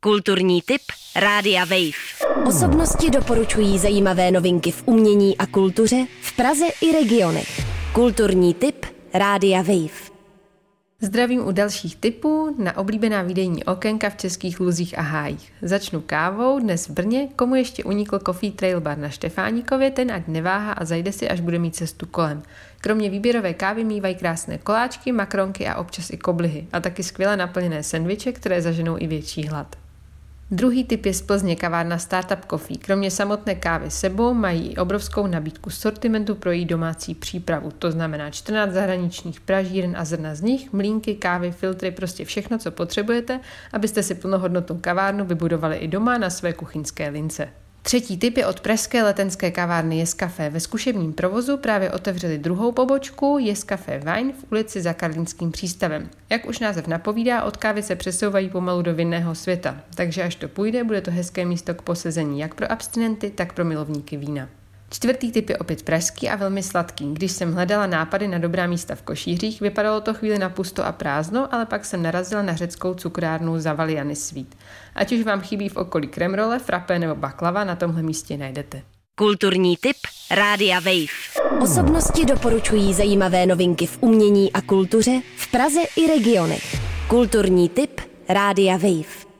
Kulturní tip Rádia Wave. Osobnosti doporučují zajímavé novinky v umění a kultuře v Praze i regionech. Kulturní tip Rádia Wave. Zdravím u dalších tipů na oblíbená výdejní okénka v českých luzích a hájích. Začnu kávou, dnes v Brně, komu ještě unikl Coffee Trail Bar na Štefánikově, ten ať neváhá a zajde si, až bude mít cestu kolem. Kromě výběrové kávy mívají krásné koláčky, makronky a občas i koblihy a taky skvěle naplněné sendviče, které zaženou i větší hlad. Druhý tip je z Plzně kavárna Startup Coffee. Kromě samotné kávy sebou mají obrovskou nabídku sortimentu pro její domácí přípravu. To znamená 14 zahraničních pražíren a zrna z nich, mlýnky, kávy, filtry, prostě všechno, co potřebujete, abyste si plnohodnotnou kavárnu vybudovali i doma na své kuchyňské lince. Třetí tip je od pražské letenské kavárny Yes-Café. Ve zkušebním provozu právě otevřeli druhou pobočku Yes-Café Wine v ulici za Karlínským přístavem. Jak už název napovídá, od kávy se přesouvají pomalu do vinného světa, takže až to půjde, bude to hezké místo k posezení jak pro abstinenty, tak pro milovníky vína. Čtvrtý tip je opět pražský a velmi sladký. Když jsem hledala nápady na dobrá místa v Košířích, vypadalo to chvíli na pusto a prázdno, ale pak jsem narazila na řeckou cukrárnu Zavaliany Sweet. Ať už vám chybí v okolí kremrole, frappé nebo baklava, na tomhle místě najdete. Kulturní tip Rádia Wave. Osobnosti doporučují zajímavé novinky v umění a kultuře v Praze i regionech. Kulturní tip Rádia Wave.